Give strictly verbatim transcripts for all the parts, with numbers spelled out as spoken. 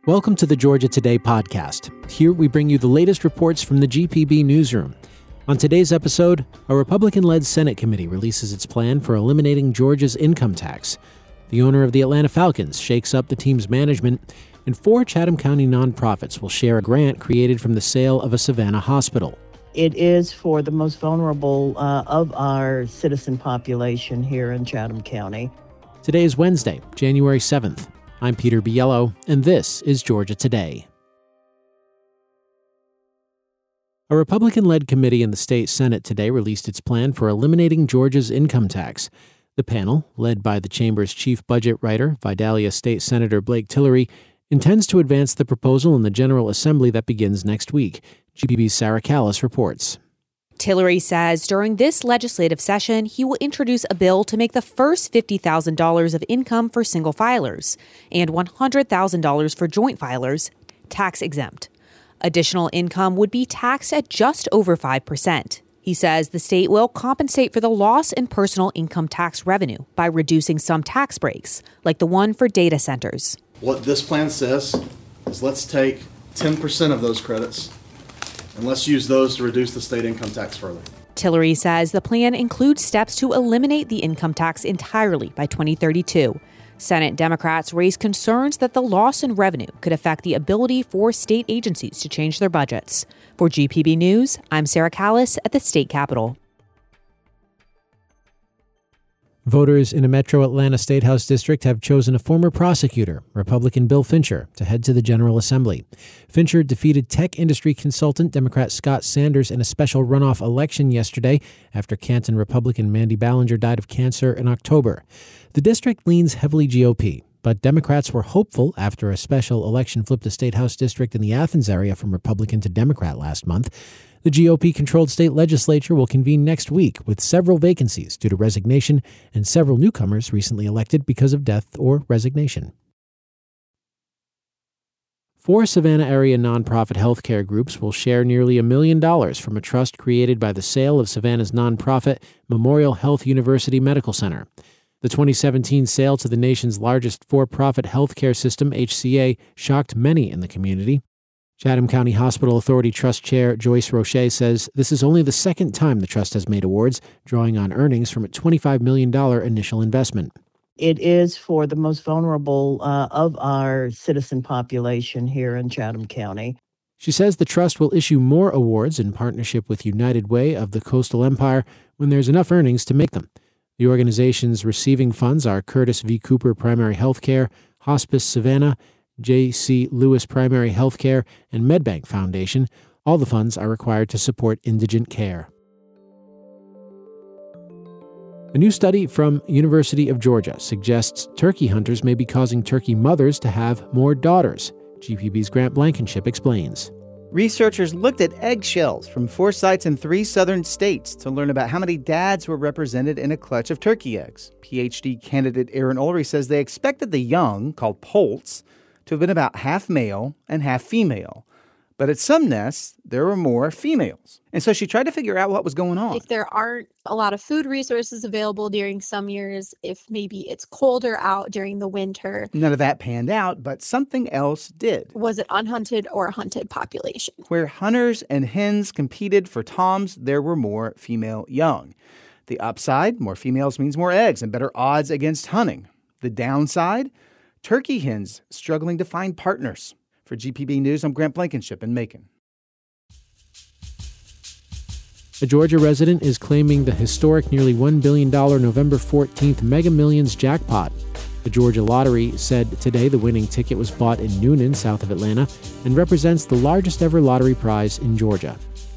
Welcome to the Georgia Today podcast. Here we bring you the latest reports from the G P B newsroom. On today's episode, a Republican-led Senate committee releases its plan for eliminating Georgia's income tax. The owner of the Atlanta Falcons shakes up the team's management, and four Chatham County nonprofits will share a grant created from the sale of a Savannah hospital. It is for the most vulnerable uh, of our citizen population here in Chatham County. Today is Wednesday, January seventh. I'm Peter Biello, and this is Georgia Today. A Republican-led committee in the state Senate today released its plan for eliminating Georgia's income tax. The panel, led by the chamber's chief budget writer, Vidalia State Senator Blake Tillery, intends to advance the proposal in the General Assembly that begins next week. G P B's Sarah Callis reports. Tillery says during this legislative session, he will introduce a bill to make the first fifty thousand dollars of income for single filers and one hundred thousand dollars for joint filers tax exempt. Additional income would be taxed at just over five percent. He says the state will compensate for the loss in personal income tax revenue by reducing some tax breaks, like the one for data centers. What this plan says is let's take ten percent of those credits and let's use those to reduce the state income tax further. Tillery says the plan includes steps to eliminate the income tax entirely by twenty thirty-two. Senate Democrats raised concerns that the loss in revenue could affect the ability for state agencies to change their budgets. For G P B News, I'm Sarah Callis at the state capitol. Voters in a metro Atlanta State House district have chosen a former prosecutor, Republican Bill Fincher, to head to the General Assembly. Fincher defeated tech industry consultant Democrat Scott Sanders in a special runoff election yesterday after Canton Republican Mandy Ballinger died of cancer in October. The district leans heavily G O P, but Democrats were hopeful after a special election flipped a state House district in the Athens area from Republican to Democrat last month. The G O P-controlled state legislature will convene next week with several vacancies due to resignation and several newcomers recently elected because of death or resignation. Four Savannah-area nonprofit healthcare groups will share nearly a million dollars from a trust created by the sale of Savannah's nonprofit Memorial Health University Medical Center. The twenty seventeen sale to the nation's largest for-profit healthcare system, H C A, shocked many in the community. Chatham County Hospital Authority Trust Chair Joyce Roche says this is only the second time the trust has made awards, drawing on earnings from a twenty-five million dollars initial investment. It is for the most vulnerable uh, of our citizen population here in Chatham County. She says the trust will issue more awards in partnership with United Way of the Coastal Empire when there's enough earnings to make them. The organizations receiving funds are Curtis V. Cooper Primary Healthcare, Hospice Savannah, J C. Lewis Primary Healthcare, and MedBank Foundation. All the funds are required to support indigent care. A new study from University of Georgia suggests turkey hunters may be causing turkey mothers to have more daughters. G P B's Grant Blankenship explains. Researchers looked at eggshells from four sites in three southern states to learn about how many dads were represented in a clutch of turkey eggs. P H D candidate Aaron Ulrey says they expected the young, called poults, to have been about half male and half female. But at some nests, there were more females. And so she tried to figure out what was going on. If there aren't a lot of food resources available during some years, if maybe it's colder out during the winter. None of that panned out, but something else did. Was it unhunted or hunted population? Where hunters and hens competed for toms, there were more female young. The upside, more females means more eggs and better odds against hunting. The downside, turkey hens struggling to find partners. For G P B News, I'm Grant Blankenship in Macon. A Georgia resident is claiming the historic nearly one billion dollars November fourteenth Mega Millions jackpot. The Georgia Lottery said today the winning ticket was bought in Noonan, south of Atlanta, and represents the largest ever lottery prize in Georgia.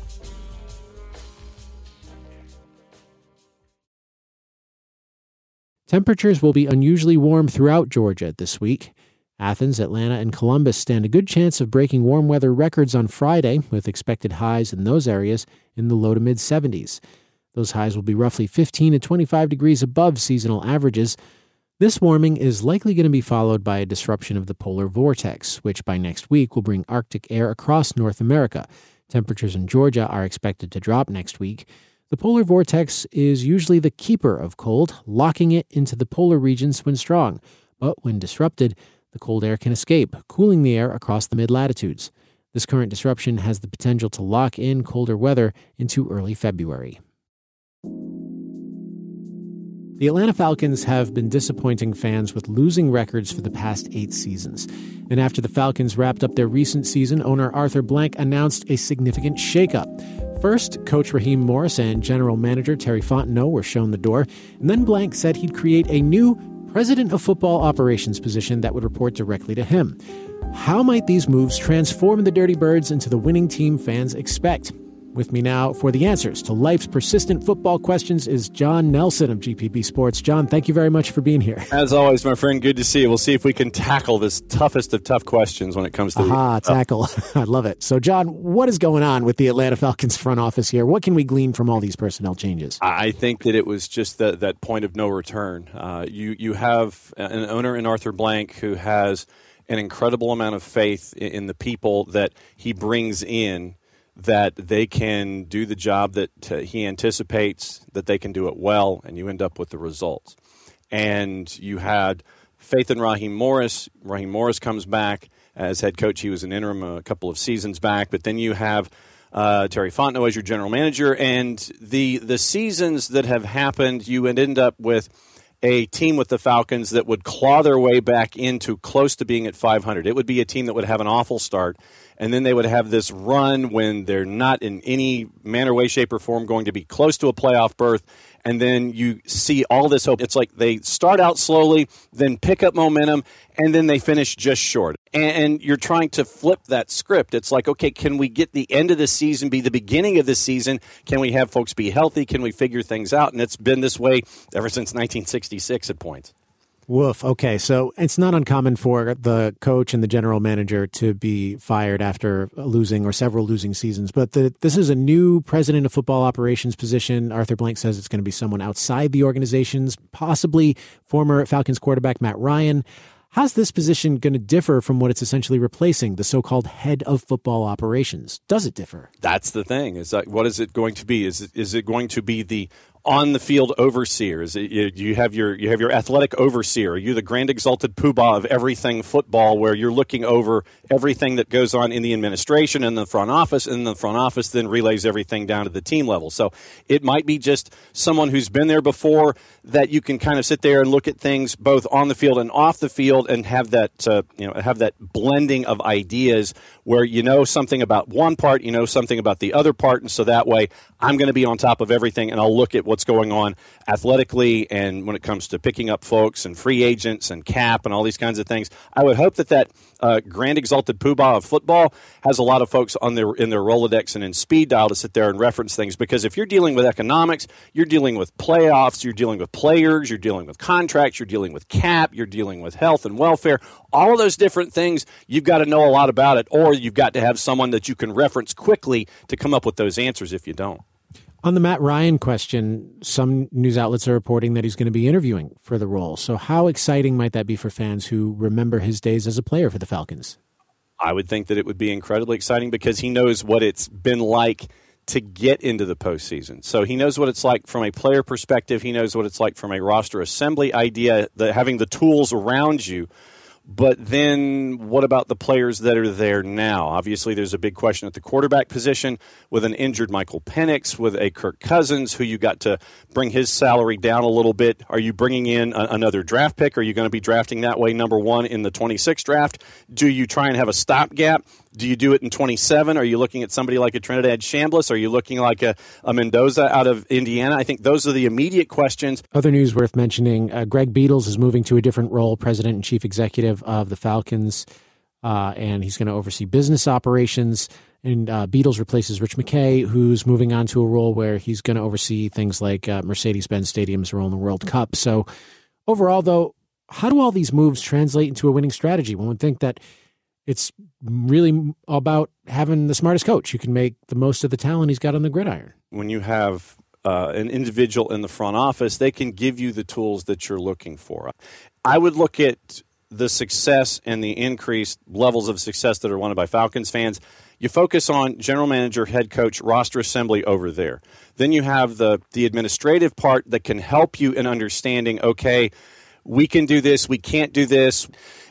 Temperatures will be unusually warm throughout Georgia this week. Athens, Atlanta, and Columbus stand a good chance of breaking warm weather records on Friday, with expected highs in those areas in the low to mid seventies. Those highs will be roughly fifteen to twenty-five degrees above seasonal averages. This warming is likely going to be followed by a disruption of the polar vortex, which by next week will bring Arctic air across North America. Temperatures in Georgia are expected to drop next week. The polar vortex is usually the keeper of cold, locking it into the polar regions when strong. But when disrupted, the cold air can escape, cooling the air across the mid-latitudes. This current disruption has the potential to lock in colder weather into early February. The Atlanta Falcons have been disappointing fans with losing records for the past eight seasons. And after the Falcons wrapped up their recent season, owner Arthur Blank announced a significant shakeup. First, Coach Raheem Morris and General Manager Terry Fontenot were shown the door, and then Blank said he'd create a new President of Football Operations position that would report directly to him. How might these moves transform the Dirty Birds into the winning team fans expect? With me now for the answers to life's persistent football questions is John Nelson of G P B Sports. John, thank you very much for being here. As always, my friend, good to see you. We'll see if we can tackle this toughest of tough questions when it comes to... Aha, the- tackle. I love it. So, John, what is going on with the Atlanta Falcons front office here? What can we glean from all these personnel changes? I think that it was just the, that point of no return. Uh, you, you have an owner in Arthur Blank who has an incredible amount of faith in, in the people that he brings in, that they can do the job that uh, he anticipates, that they can do it well, and you end up with the results. And you had faith in Raheem Morris. Raheem Morris comes back as head coach. He was an interim a couple of seasons back. But then you have uh, Terry Fontenot as your general manager. And the the seasons that have happened, you would end up with a team with the Falcons that would claw their way back into close to being at five hundred. It would be a team that would have an awful start, and then they would have this run when they're not in any manner, way, shape, or form going to be close to a playoff berth, and then you see all this hope. It's like they start out slowly, then pick up momentum, and then they finish just short. And you're trying to flip that script. It's like, okay, can we get the end of the season be the beginning of the season? Can we have folks be healthy? Can we figure things out? And it's been this way ever since nineteen sixty-six at points. Woof. Okay, so it's not uncommon for the coach and the general manager to be fired after losing or several losing seasons. But the, this is a new president of football operations position. Arthur Blank says it's going to be someone outside the organizations, possibly former Falcons quarterback Matt Ryan. How's this position going to differ from what it's essentially replacing, the so-called head of football operations? Does it differ? That's the thing. Is that, what is it going to be? Is it, is it going to be the on-the-field overseer? Is it, you have your you have your athletic overseer? Are you the grand exalted poobah of everything football, where you're looking over everything that goes on in the administration and the front office, and the front office then relays everything down to the team level? So it might be just someone who's been there before, that you can kind of sit there and look at things both on the field and off the field, and have that uh, you know have that blending of ideas where you know something about one part, you know something about the other part, and so that way I'm going to be on top of everything, and I'll look at what's going on athletically and when it comes to picking up folks and free agents and cap and all these kinds of things. I would hope that that uh, grand exalted poobah of football has a lot of folks on their in their Rolodex and in speed dial to sit there and reference things, because if you're dealing with economics, you're dealing with playoffs, you're dealing with players, you're dealing with contracts, you're dealing with cap, you're dealing with health and welfare, all of those different things, you've got to know a lot about it, or you've got to have someone that you can reference quickly to come up with those answers if you don't. On the Matt Ryan question, some news outlets are reporting that he's going to be interviewing for the role. So how exciting might that be for fans who remember his days as a player for the Falcons? I would think that it would be incredibly exciting, because he knows what it's been like to get into the postseason. So he knows what it's like from a player perspective. He knows what it's like from a roster assembly idea, the, having the tools around you. But then what about the players that are there now? Obviously, there's a big question at the quarterback position with an injured Michael Penix, with a Kirk Cousins, who you got to bring his salary down a little bit. Are you bringing in a, another draft pick? Are you going to be drafting that way, number one, in the twenty-six draft? Do you try and have a stopgap? Do you do it in twenty-seven? Are you looking at somebody like a Trinidad Chambliss? Are you looking like a, a Mendoza out of Indiana? I think those are the immediate questions. Other news worth mentioning, uh, Greg Beadles is moving to a different role, president and chief executive of the Falcons, uh, and he's going to oversee business operations. And uh, Beadles replaces Rich McKay, who's moving on to a role where he's going to oversee things like uh, Mercedes-Benz Stadium's role in the World Cup. So overall, though, how do all these moves translate into a winning strategy? One would think that it's really about having the smartest coach who can make the most of the talent he's got on the gridiron. When you have uh, an individual in the front office, they can give you the tools that you're looking for. I would look at the success and the increased levels of success that are wanted by Falcons fans. You focus on general manager, head coach, roster assembly over there. Then you have the the administrative part that can help you in understanding, okay, we can do this, we can't do this.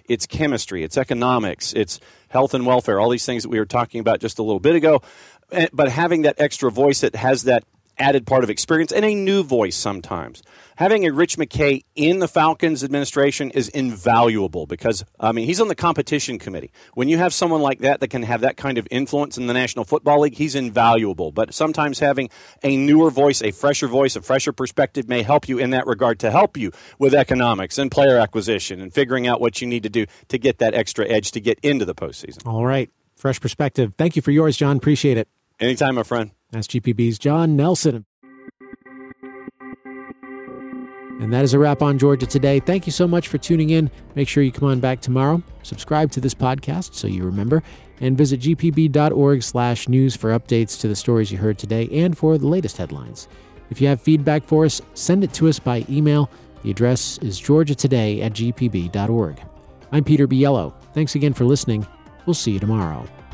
it's chemistry, it's economics, it's health and welfare, all these things that we were talking about just a little bit ago. But having that extra voice that has that added part of experience and a new voice sometimes. Having a Rich McKay in the Falcons administration is invaluable because, I mean, he's on the competition committee. When you have someone like that that can have that kind of influence in the National Football League, he's invaluable. But sometimes having a newer voice, a fresher voice, a fresher perspective may help you in that regard to help you with economics and player acquisition and figuring out what you need to do to get that extra edge to get into the postseason. All right. Fresh perspective. Thank you for yours, John. Appreciate it. Anytime, my friend. That's G P B's John Nelson. And that is a wrap on Georgia Today. Thank you so much for tuning in. Make sure you come on back tomorrow. Subscribe to this podcast so you remember. And visit g p b dot org slash news for updates to the stories you heard today and for the latest headlines. If you have feedback for us, send it to us by email. The address is georgia today at g p b dot org. I'm Peter Biello. Thanks again for listening. We'll see you tomorrow.